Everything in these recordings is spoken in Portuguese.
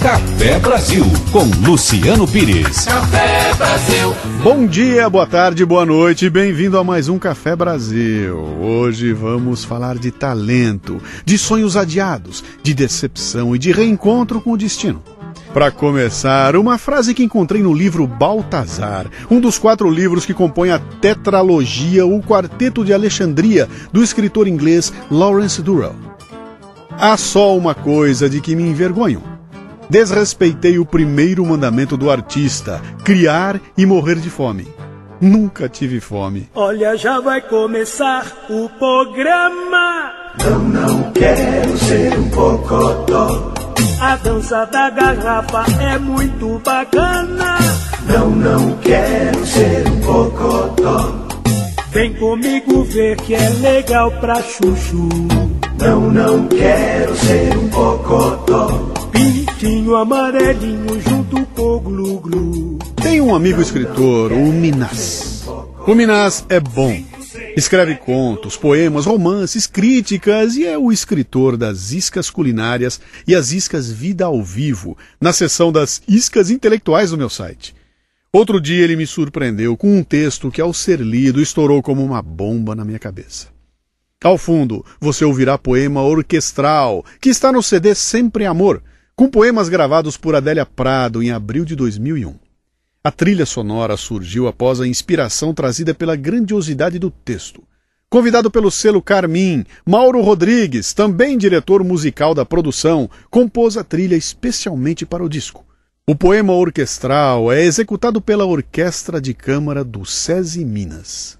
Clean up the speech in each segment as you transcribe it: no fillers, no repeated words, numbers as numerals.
Café Brasil, com Luciano Pires. Café Brasil. Bom dia, boa tarde, boa noite, bem-vindo a mais um Café Brasil. Hoje vamos falar de talento, de sonhos adiados, de decepção e de reencontro com o destino. Para começar, uma frase que encontrei no livro Baltazar, um dos 4 livros que compõem a tetralogia O Quarteto de Alexandria, do escritor inglês Lawrence Durrell. Há só uma coisa de que me envergonho. Desrespeitei o primeiro mandamento do artista, criar e morrer de fome. Nunca tive fome. Olha, já vai começar o programa. Não quero ser um cocotó. A dança da garrafa é muito bacana. Não quero ser um cocotó. Vem comigo ver que é legal pra chuchu. Não quero ser um cocotó. Pintinho amarelinho junto com o glu-glu. Tem um amigo escritor, o Minas. O Minas é bom. Escreve contos, poemas, romances, críticas e é o escritor das iscas culinárias e as iscas vida ao vivo, na seção das iscas intelectuais do meu site. Outro dia ele me surpreendeu com um texto que, ao ser lido, estourou como uma bomba na minha cabeça. Ao fundo, você ouvirá poema orquestral, que está no CD Sempre Amor, com poemas gravados por Adélia Prado em abril de 2001. A trilha sonora surgiu após a inspiração trazida pela grandiosidade do texto. Convidado pelo selo Carmim, Mauro Rodrigues, também diretor musical da produção, compôs a trilha especialmente para o disco. O poema orquestral é executado pela Orquestra de Câmara do SESI Minas.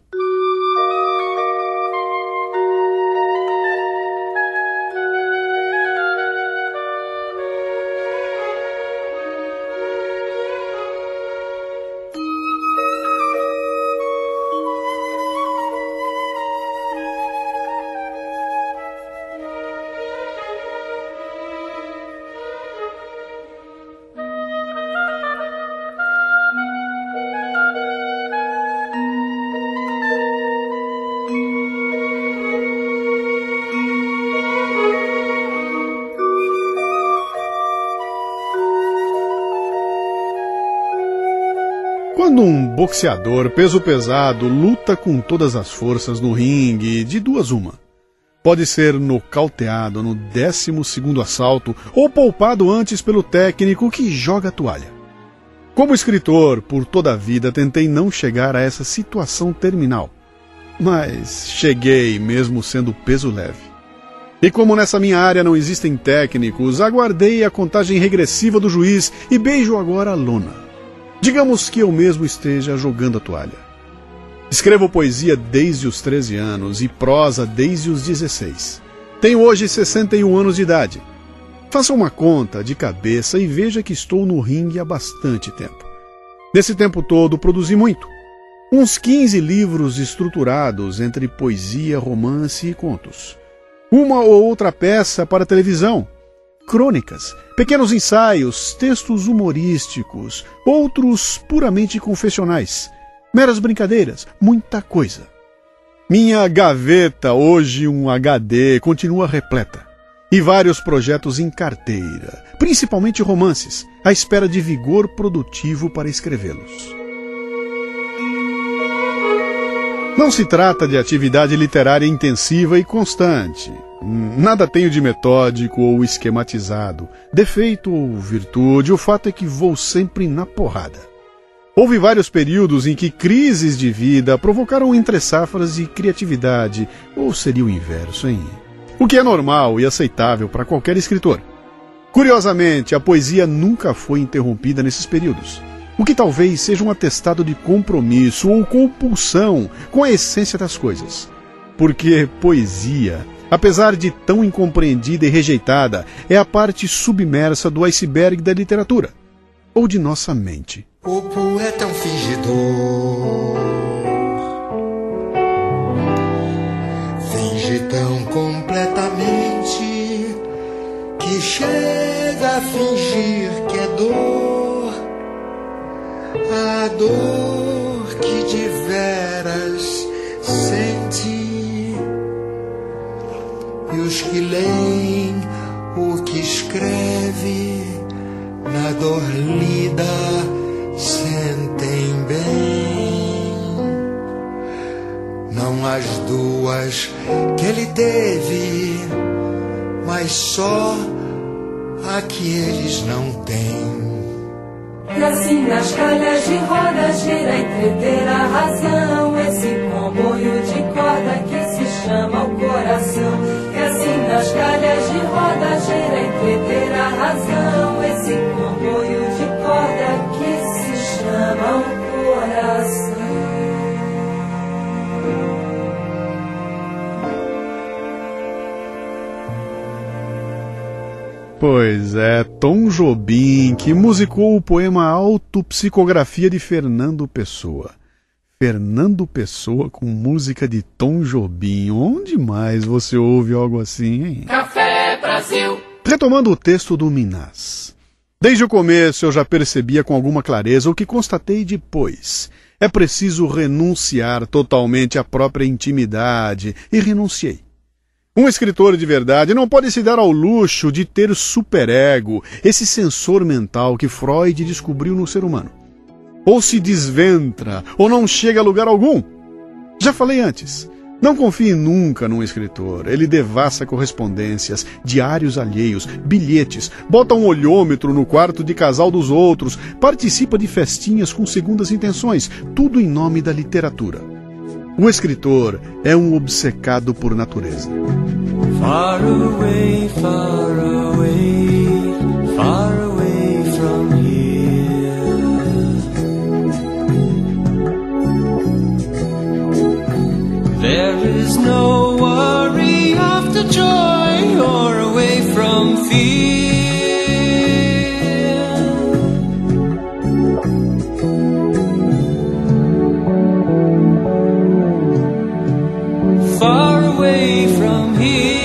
Quando um boxeador peso pesado luta com todas as forças no ringue, de duas uma. Pode ser nocauteado no 12º assalto ou poupado antes pelo técnico que joga a toalha. Como escritor, por toda a vida tentei não chegar a essa situação terminal. Mas cheguei mesmo sendo peso leve. E como nessa minha área não existem técnicos, aguardei a contagem regressiva do juiz e beijo agora a lona. Digamos que eu mesmo esteja jogando a toalha. Escrevo poesia desde os 13 anos e prosa desde os 16. Tenho hoje 61 anos de idade. Faça uma conta de cabeça e veja que estou no ringue há bastante tempo. Nesse tempo todo produzi muito. Uns 15 livros estruturados entre poesia, romance e contos. Uma ou outra peça para televisão. Crônicas, pequenos ensaios, textos humorísticos, outros puramente confessionais, meras brincadeiras, muita coisa. Minha gaveta, hoje um HD, continua repleta. E vários projetos em carteira, principalmente romances, à espera de vigor produtivo para escrevê-los. Não se trata de atividade literária intensiva e constante. Nada tenho de metódico ou esquematizado, defeito ou virtude, o fato é que vou sempre na porrada. Houve vários períodos em que crises de vida provocaram entre-safras de criatividade, ou seria o inverso, hein? O que é normal e aceitável para qualquer escritor. Curiosamente, a poesia nunca foi interrompida nesses períodos, o que talvez seja um atestado de compromisso ou compulsão com a essência das coisas. Porque poesia, apesar de tão incompreendida e rejeitada, é a parte submersa do iceberg da literatura, ou de nossa mente. O poeta é um fingidor, finge tão completamente que chega a fingir que é dor, a dor que de veras sente. E os que leem o que escreve dor lida sentem bem. Não as duas que ele teve, mas só a que eles não têm. E assim nas calhas de roda gira entreter a razão, esse comboio de corda que se chama o coração. E assim nas calhas de roda gira entreter a razão, esse comboio de corda que se chama o coração. Pois é, Tom Jobim, que musicou o poema Autopsicografia de Fernando Pessoa. Fernando Pessoa com música de Tom Jobim. Onde mais você ouve algo assim, hein? Café Brasil. Retomando o texto do Minás. Desde o começo eu já percebia com alguma clareza o que constatei depois. É preciso renunciar totalmente à própria intimidade. E renunciei. Um escritor de verdade não pode se dar ao luxo de ter superego, esse sensor mental que Freud descobriu no ser humano. Ou se desventra, ou não chega a lugar algum. Já falei antes, não confie nunca num escritor. Ele devassa correspondências, diários alheios, bilhetes, bota um olhômetro no quarto de casal dos outros, participa de festinhas com segundas intenções, tudo em nome da literatura. O escritor é um obcecado por natureza. Far away, far away, far away from here. There is no worry after joy or away from fear. Far away from here.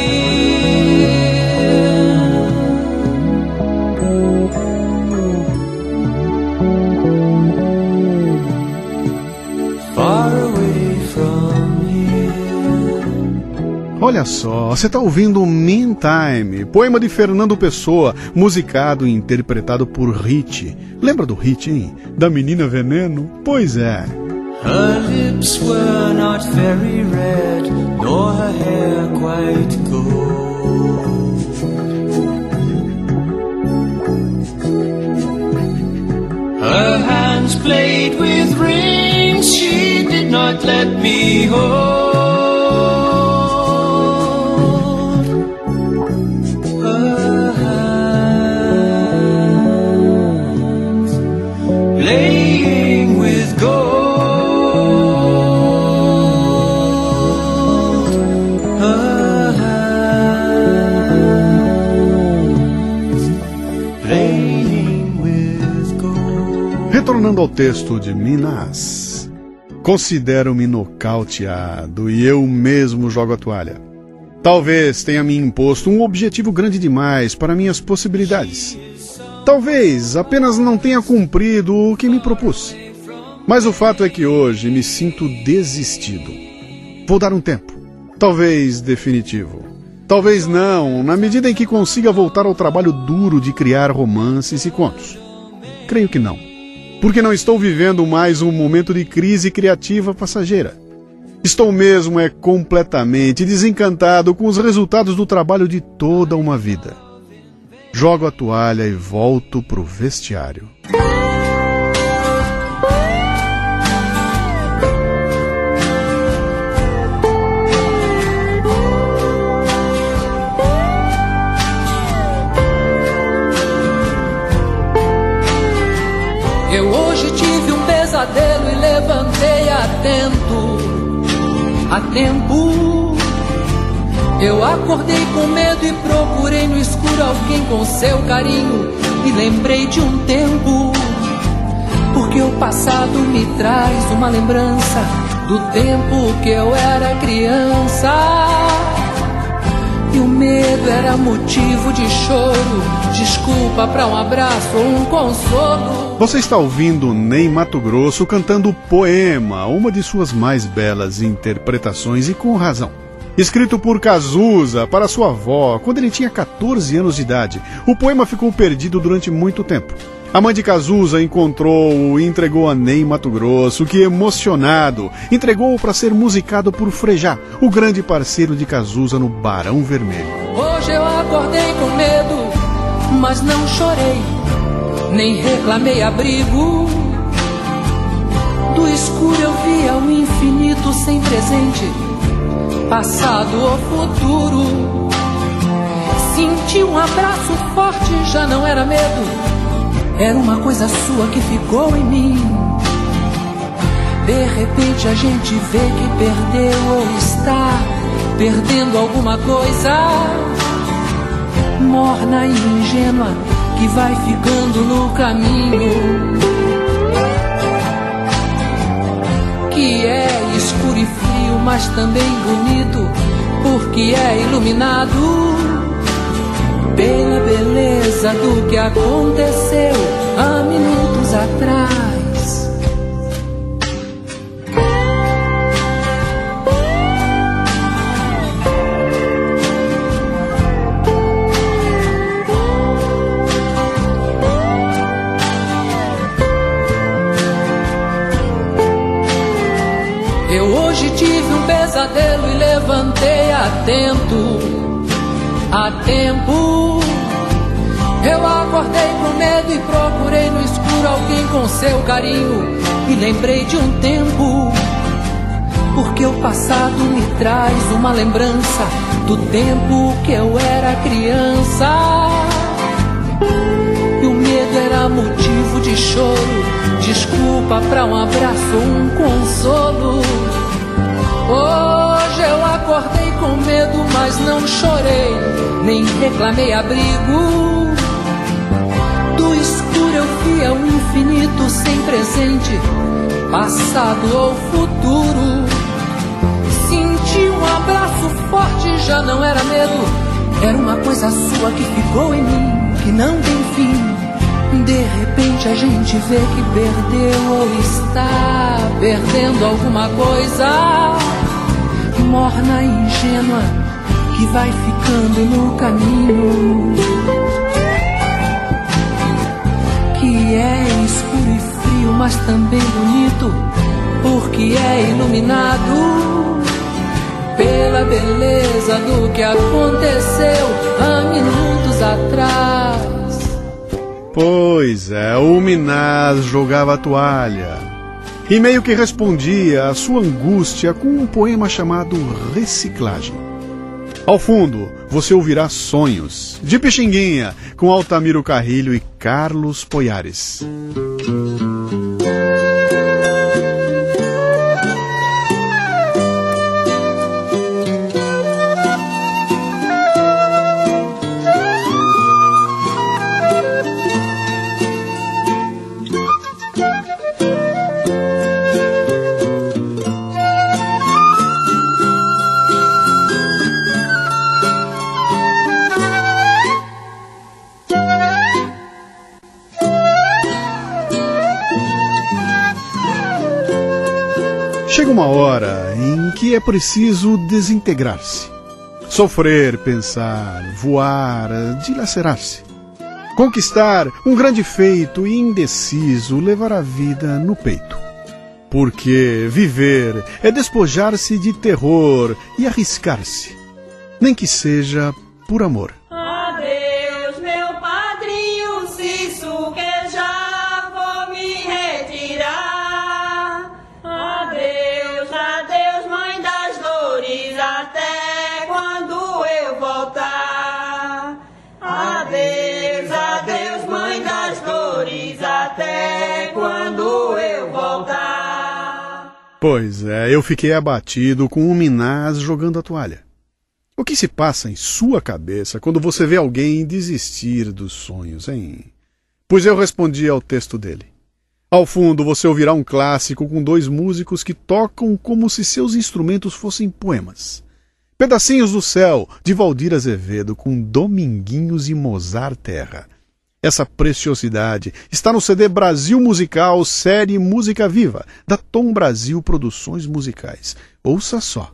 Far away from here. Olha só, você está ouvindo Meantime, poema de Fernando Pessoa, musicado e interpretado por Rit. Lembra do Rit, hein? Da Menina Veneno? Pois é. Her lips were not very red, nor her hair quite gold. Her hands played with rings she did not let me hold. Her hands playing with gold. Retornando ao texto de Minás. Considero-me nocauteado e eu mesmo jogo a toalha. Talvez tenha me imposto um objetivo grande demais para minhas possibilidades. Talvez apenas não tenha cumprido o que me propus. Mas o fato é que hoje me sinto desistido. Vou dar um tempo. Talvez definitivo. Talvez não, na medida em que consiga voltar ao trabalho duro de criar romances e contos. Creio que não. Porque não estou vivendo mais um momento de crise criativa passageira. Estou mesmo completamente desencantado com os resultados do trabalho de toda uma vida. Jogo a toalha e volto pro vestiário. Eu hoje tive um pesadelo e levantei a tempo. Eu acordei com medo e procurei no escuro alguém com seu carinho. E lembrei de um tempo, porque o passado me traz uma lembrança do tempo que eu era criança. E o medo era motivo de choro, desculpa pra um abraço ou um consolo. Você está ouvindo Ney Matogrosso cantando Poema, uma de suas mais belas interpretações e com razão. Escrito por Cazuza para sua avó quando ele tinha 14 anos de idade, o poema ficou perdido durante muito tempo. A mãe de Cazuza encontrou-o e entregou a Ney Matogrosso, que, emocionado, entregou-o para ser musicado por Frejá, o grande parceiro de Cazuza no Barão Vermelho. Hoje eu acordei com medo, mas não chorei, nem reclamei abrigo. Do escuro eu via o infinito sem presente, passado ou futuro. Senti um abraço forte, já não era medo, era uma coisa sua que ficou em mim. De repente a gente vê que perdeu ou está perdendo alguma coisa, morna e ingênua, que vai ficando no caminho, que é escuro e frio, mas também bonito, porque é iluminado pela beleza do que aconteceu há minutos atrás. Eu hoje tive um pesadelo e levantei atento, a tempo. Eu acordei com medo e procurei no escuro alguém com seu carinho, e lembrei de um tempo, porque o passado me traz uma lembrança do tempo que eu era criança. E o medo era motivo de choro, desculpa pra um abraço ou um consolo. Hoje eu acordei com medo, mas não chorei, nem reclamei abrigo. Do escuro eu via o infinito sem presente, passado ou futuro. Senti um abraço forte, já não era medo, era uma coisa sua que ficou em mim, que não tem fim. De repente a gente vê que perdeu ou está perdendo alguma coisa, morna e ingênua, que vai ficando no caminho, que é escuro e frio, mas também bonito, porque é iluminado pela beleza do que aconteceu há minutos atrás. Pois é, o Minaz jogava a toalha e meio que respondia à sua angústia com um poema chamado Reciclagem. Ao fundo, você ouvirá Sonhos, de Pixinguinha, com Altamiro Carrilho e Carlos Poiares. Chega uma hora em que é preciso desintegrar-se. Sofrer, pensar, voar, dilacerar-se. Conquistar um grande feito e indeciso levar a vida no peito. Porque viver é despojar-se de terror e arriscar-se, nem que seja por amor. Adeus, meu padrinho, se isso que já vou me retirar. Adeus, adeus, mãe das dores, até quando eu voltar. Adeus, adeus, mãe das dores, até quando eu voltar. Pois é, eu fiquei abatido com o Minaz jogando a toalha. O que se passa em sua cabeça quando você vê alguém desistir dos sonhos, hein? Pois eu respondi ao texto dele. Ao fundo você ouvirá um clássico com dois músicos que tocam como se seus instrumentos fossem poemas. Pedacinhos do Céu, de Valdir Azevedo, com Dominguinhos e Mozart Terra. Essa preciosidade está no CD Brasil Musical, série Música Viva, da Tom Brasil Produções Musicais. Ouça só.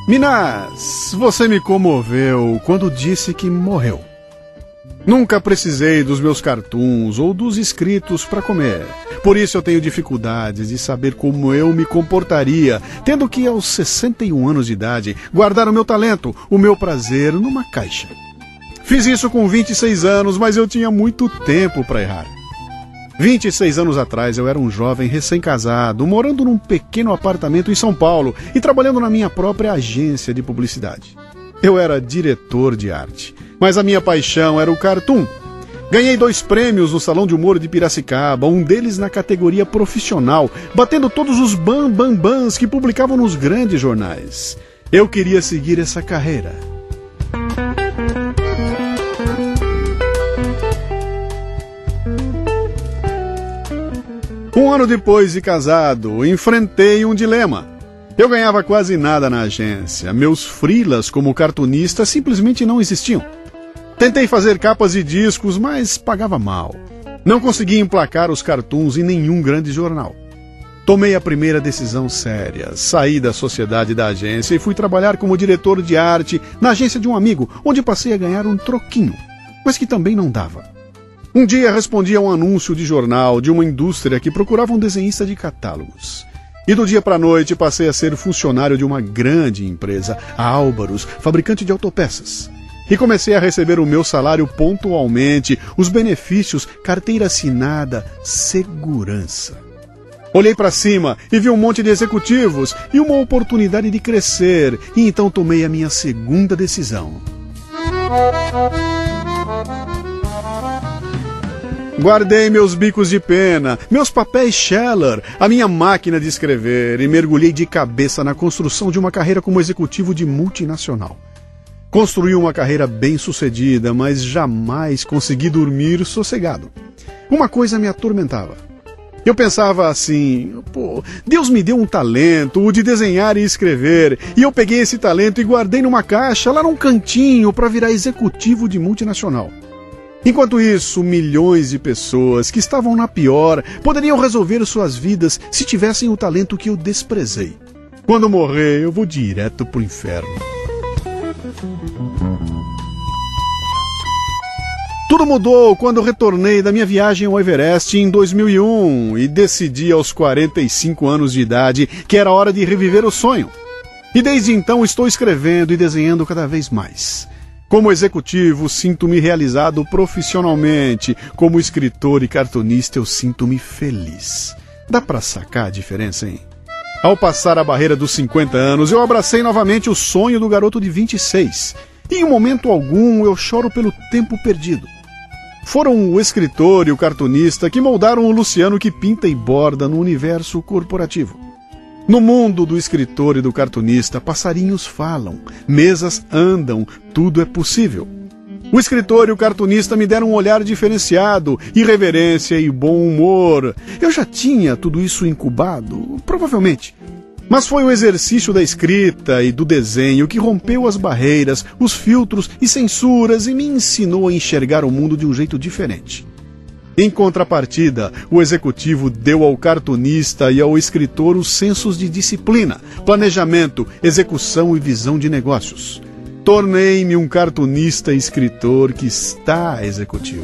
Minas, você me comoveu quando disse que morreu. Nunca precisei dos meus cartoons ou dos escritos para comer. Por isso eu tenho dificuldades de saber como eu me comportaria, tendo que, aos 61 anos de idade, guardar o meu talento, o meu prazer, numa caixa. Fiz isso com 26 anos, mas eu tinha muito tempo para errar. 26 anos atrás eu era um jovem recém-casado, morando num pequeno apartamento em São Paulo e trabalhando na minha própria agência de publicidade. Eu era diretor de arte, mas a minha paixão era o cartoon. Ganhei 2 prêmios no Salão de Humor de Piracicaba, um deles na categoria profissional, batendo todos os bambambãs que publicavam nos grandes jornais. Eu queria seguir essa carreira. Um ano depois de casado, enfrentei um dilema. Eu ganhava quase nada na agência. Meus freelas como cartunista simplesmente não existiam. Tentei fazer capas de discos, mas pagava mal. Não conseguia emplacar os cartoons em nenhum grande jornal. Tomei a primeira decisão séria. Saí da sociedade da agência e fui trabalhar como diretor de arte na agência de um amigo, onde passei a ganhar um troquinho, mas que também não dava. Um dia respondi a um anúncio de jornal de uma indústria que procurava um desenhista de catálogos. E do dia para a noite passei a ser funcionário de uma grande empresa, a Álvaros, fabricante de autopeças. E comecei a receber o meu salário pontualmente, os benefícios, carteira assinada, segurança. Olhei para cima e vi um monte de executivos e uma oportunidade de crescer, e então tomei a minha segunda decisão. Guardei meus bicos de pena, meus papéis Scheller, a minha máquina de escrever e mergulhei de cabeça na construção de uma carreira como executivo de multinacional. Construí uma carreira bem-sucedida, mas jamais consegui dormir sossegado. Uma coisa me atormentava. Eu pensava assim, Deus me deu um talento, o de desenhar e escrever, e eu peguei esse talento e guardei numa caixa lá num cantinho para virar executivo de multinacional. Enquanto isso, milhões de pessoas que estavam na pior poderiam resolver suas vidas se tivessem o talento que eu desprezei. Quando morrer, eu vou direto pro inferno. Tudo mudou quando retornei da minha viagem ao Everest em 2001 e decidi aos 45 anos de idade que era hora de reviver o sonho. E desde então estou escrevendo e desenhando cada vez mais. Como executivo, sinto-me realizado profissionalmente. Como escritor e cartunista, eu sinto-me feliz. Dá pra sacar a diferença, hein? Ao passar a barreira dos 50 anos, eu abracei novamente o sonho do garoto de 26. E em momento algum eu choro pelo tempo perdido. Foram o escritor e o cartunista que moldaram o Luciano que pinta e borda no universo corporativo. No mundo do escritor e do cartunista, passarinhos falam, mesas andam, tudo é possível. O escritor e o cartunista me deram um olhar diferenciado, irreverência e bom humor. Eu já tinha tudo isso incubado, provavelmente. Mas foi o exercício da escrita e do desenho que rompeu as barreiras, os filtros e censuras e me ensinou a enxergar o mundo de um jeito diferente. Em contrapartida, o executivo deu ao cartunista e ao escritor os sensos de disciplina, planejamento, execução e visão de negócios. Tornei-me um cartunista e escritor que está executivo.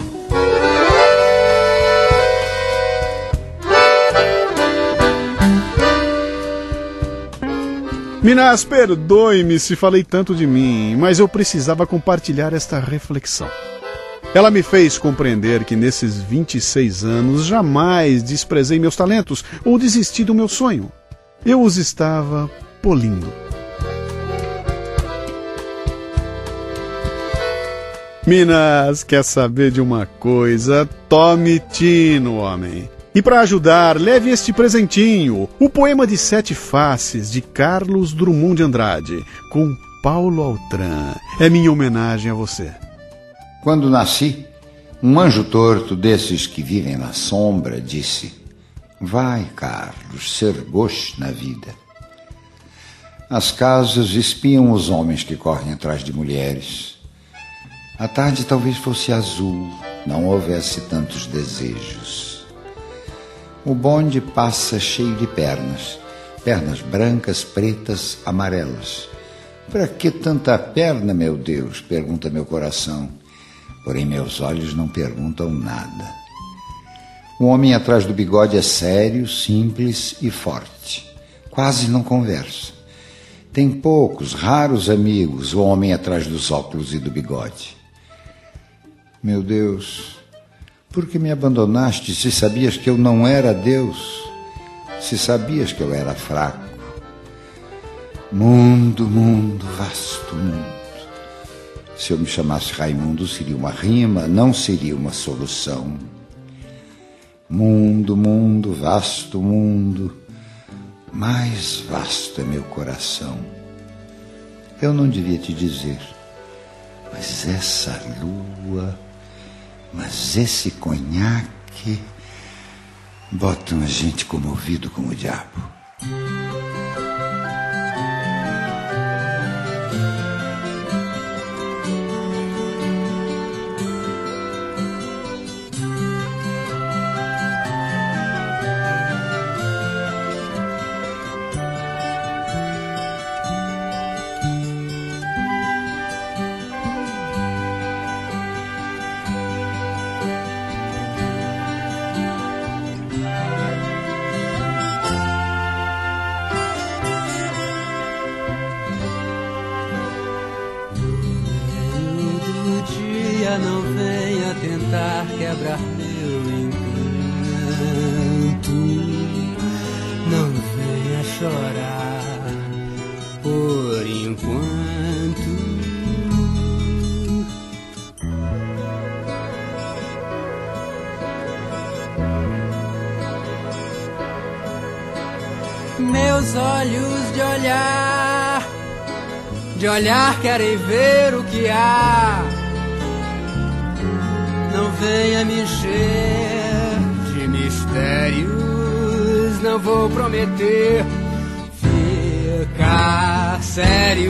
Minas, perdoe-me se falei tanto de mim, mas eu precisava compartilhar esta reflexão. Ela me fez compreender que nesses 26 anos jamais desprezei meus talentos ou desisti do meu sonho. Eu os estava polindo. Minas, quer saber de uma coisa? Tome tino, homem. E para ajudar, leve este presentinho, o Poema de 7 Faces, de Carlos Drummond de Andrade, com Paulo Altran. É minha homenagem a você. Quando nasci, um anjo torto desses que vivem na sombra disse: vai, Carlos, ser gosto na vida. As casas espiam os homens que correm atrás de mulheres. A tarde talvez fosse azul, não houvesse tantos desejos. O bonde passa cheio de pernas, pernas brancas, pretas, amarelas. Para que tanta perna, meu Deus? Pergunta meu coração. Porém, meus olhos não perguntam nada. O homem atrás do bigode é sério, simples e forte. Quase não conversa. Tem poucos, raros amigos, o homem atrás dos óculos e do bigode. Meu Deus, por que me abandonaste se sabias que eu não era Deus? Se sabias que eu era fraco? Mundo, mundo, vasto mundo. Se eu me chamasse Raimundo, seria uma rima, não seria uma solução. Mundo, mundo, vasto mundo, mais vasto é meu coração. Eu não devia te dizer, mas essa lua, mas esse conhaque, botam a gente comovido como o diabo. Não venha tentar quebrar meu encanto. Não venha chorar por enquanto. Meus olhos de olhar querem ver o que há. Não venha me encher de mistérios, não vou prometer ficar sério.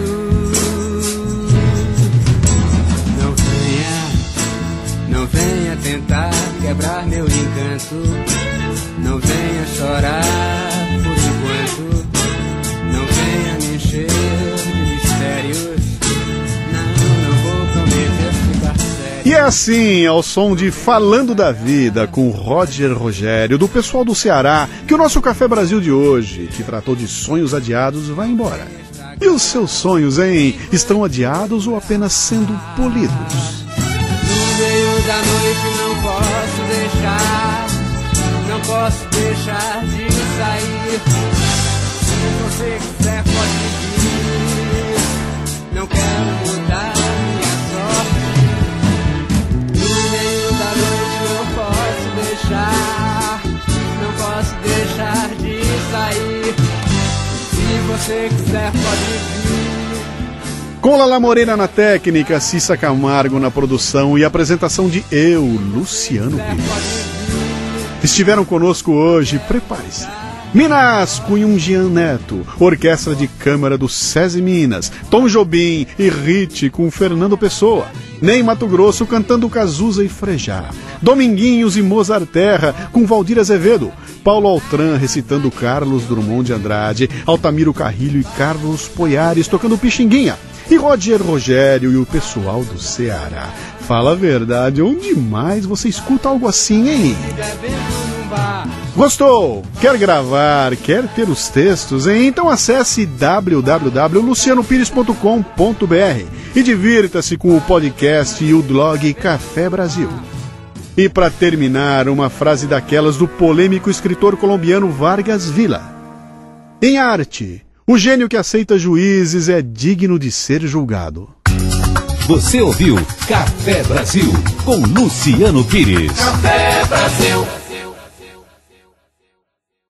Não venha tentar quebrar meu encanto. Não venha chorar por enquanto. Não venha me encher de mistérios, não vou prometer ficar sério. E é assim, ao som de Falando da Vida, com Roger Rogério, do pessoal do Ceará, que o nosso Café Brasil de hoje, que tratou de sonhos adiados, vai embora. E os seus sonhos, hein? Estão adiados ou apenas sendo polidos? No meio da noite não posso deixar de sair. Se você quiser pode vir, não quero mudar minha sorte. Não posso deixar de sair. Se você quiser pode vir. Com Lala Moreira na técnica, Cissa Camargo na produção e apresentação de eu, Luciano Pires. Estiveram conosco hoje, prepare-se, Minas Cunhungian Neto, Orquestra de Câmara do SESI Minas, Tom Jobim e Rit com Fernando Pessoa, Ney Mato Grosso cantando Cazuza e Frejá, Dominguinhos e Mozart Terra com Valdir Azevedo, Paulo Altran recitando Carlos Drummond de Andrade, Altamiro Carrilho e Carlos Poiares tocando Pixinguinha, e Roger Rogério e o pessoal do Ceará. Fala a verdade, onde mais você escuta algo assim, hein? Gostou? Quer gravar? Quer ter os textos, hein? Então acesse www.lucianopires.com.br e divirta-se com o podcast e o blog Café Brasil. E para terminar, uma frase daquelas do polêmico escritor colombiano Vargas Villa. Em arte, o gênio que aceita juízes é digno de ser julgado. Você ouviu Café Brasil com Luciano Pires. Café Brasil.